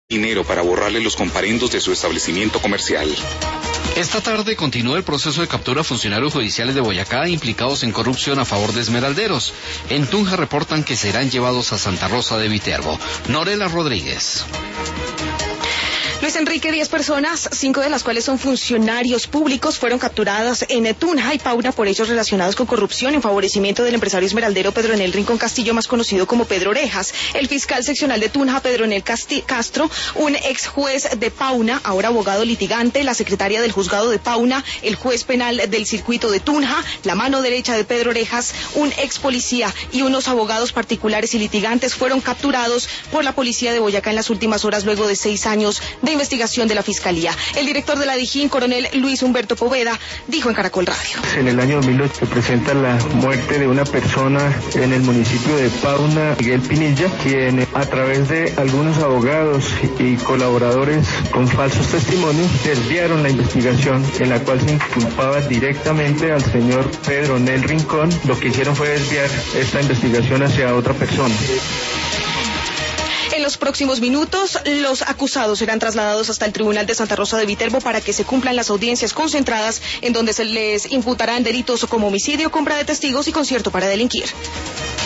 dinero para borrarle los comparendos de su establecimiento comercial. Esta tarde continúa el proceso de captura a funcionarios judiciales de Boyacá implicados en corrupción a favor de esmeralderos. En Tunja reportan que serán llevados a Santa Rosa de Viterbo. Norela Rodríguez. Luis Enrique, 10 personas, 5 de las cuales son funcionarios públicos, fueron capturadas en Tunja y Pauna por hechos relacionados con corrupción en favorecimiento del empresario esmeraldero Pedronel Rincón Castillo, más conocido como Pedro Orejas. El fiscal seccional de Tunja, Pedronel Castro, un ex juez de Pauna, ahora abogado litigante, la secretaria del juzgado de Pauna, el juez penal del circuito de Tunja, la mano derecha de Pedro Orejas, un ex policía y unos abogados particulares y litigantes fueron capturados por la policía de Boyacá en las últimas horas luego de 6 años de investigación de la Fiscalía. El director de la DIJÍN, coronel Luis Humberto Poveda, dijo en Caracol Radio. En el año 2008 se presenta la muerte de una persona en el municipio de Pauna, Miguel Pinilla, quien a través de algunos abogados y colaboradores con falsos testimonios desviaron la investigación en la cual se inculpaba directamente al señor Pedronel Rincón. Lo que hicieron fue desviar esta investigación hacia otra persona. En los próximos minutos, los acusados serán trasladados hasta el Tribunal de Santa Rosa de Viterbo para que se cumplan las audiencias concentradas en donde se les imputarán delitos como homicidio, compra de testigos y concierto para delinquir.